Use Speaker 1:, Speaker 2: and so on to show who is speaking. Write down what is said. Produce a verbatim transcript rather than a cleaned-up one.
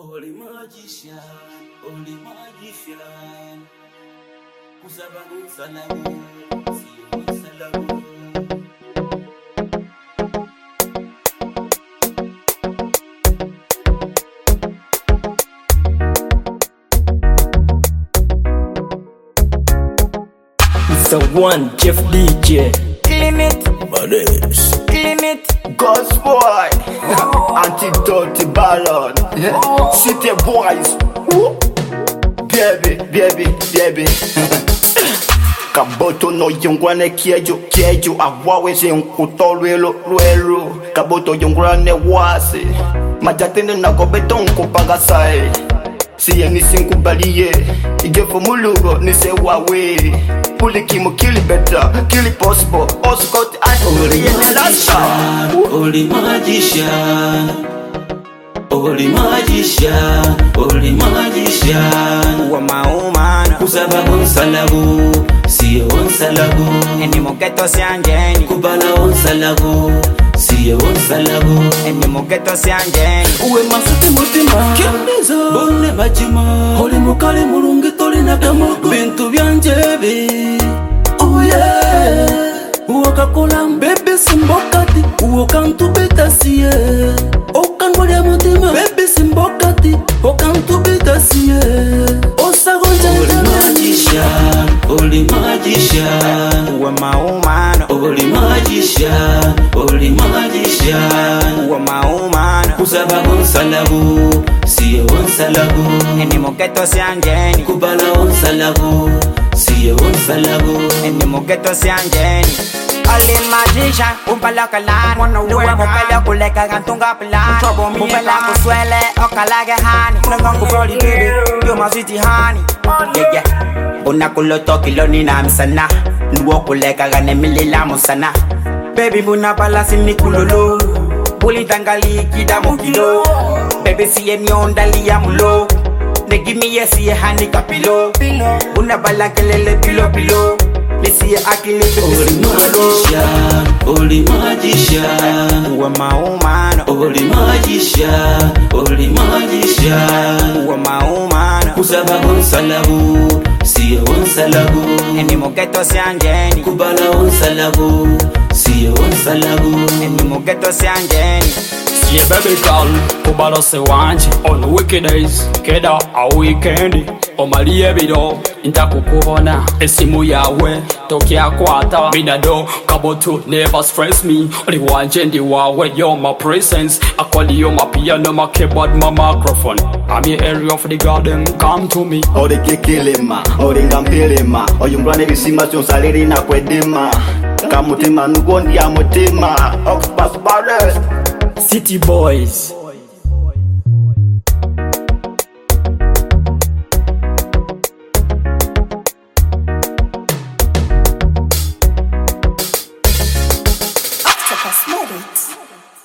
Speaker 1: Holy magician, holy magician, kusabahu salamu, siyo salamu.
Speaker 2: It's the one Jeff D J.
Speaker 3: Clean it,
Speaker 2: Badass.
Speaker 3: clean it.
Speaker 4: God's boy, antidote ballad, city boys, baby, baby, baby. Kaboto no yongwane kiejo, kiejo awawe se unkuto luelo, luelo. Kaboto yongwane wase, majatene na gobeto unkupagasai. Siye nisinku baliye, igefo mulugo nise wawe. Puli kimo kill it better, kill it possible. Also got the
Speaker 1: Holy magician, holy magician, holy magician, holy magician.
Speaker 3: Wamaumana
Speaker 1: Kusabahu salamu, siyo salamu.
Speaker 3: Eni moketo sianjeni
Speaker 1: Kubala on salamu, siyo salamu.
Speaker 3: Eni moketo sianjeni
Speaker 1: Uwe masuti mutima Kindiza Bone majima Holi mukali mulungi toli na kamogo Bintu byanjebe Oh yeah Uwakakola mbebe simbokati Uwakantu betasiye Okangolya mutima Bebe simbokati Okantu betasiye Osagonja Holy magician Holy magician
Speaker 3: Wamaumana
Speaker 1: Holy magician Holy magician
Speaker 3: Wamaumana
Speaker 1: Kusabahu salamu, siyo salamu.
Speaker 3: Eni moketo sianjeni
Speaker 1: Kubala on salamu, siyo salamu.
Speaker 3: Eni moketo sianjeni Holy magician, upala kalan Luwa mukala kuleka kantunga plan Upala kuswele, okalage hani Nangangu brody baby, you're my sweetie honey Yeah yeah Unakulo tokilo ni namisana Luwa kuleka gane milila musana Baby muna pala sini kulolo Puli tangali kidamo kilo Baby siye mionda liya mulo Negi miye siye hani kapilo Una bala kelele pilo pilo Misiye akili
Speaker 1: Holy magician, holy magician.
Speaker 3: Wamaumana
Speaker 1: Holy magician, holy magician.
Speaker 3: Wamaumana
Speaker 1: Kusabahu salamu, siyo salamu.
Speaker 3: Eni moketo sianjeni
Speaker 1: Kubala on salamu, siyo salamu.
Speaker 3: Eni moketo sianjeni
Speaker 2: Yeah, baby girl, kubalo se wanje on weekdays, keda a weekend. Omaliye bido, inta kukubona esimu yawe tokia kwata minado kaboto never stress me. Only wanje ndi wawe, you're my presence. I call you my piano, my keyboard, my microphone. I'm your area of the garden, come to me.
Speaker 4: Ori kikilima, ori ngampilima. Oyumbrane bisima chonsaleri na kwedima. Kamutima nugondi ya mutima. Oxpass Badass.
Speaker 2: City boys.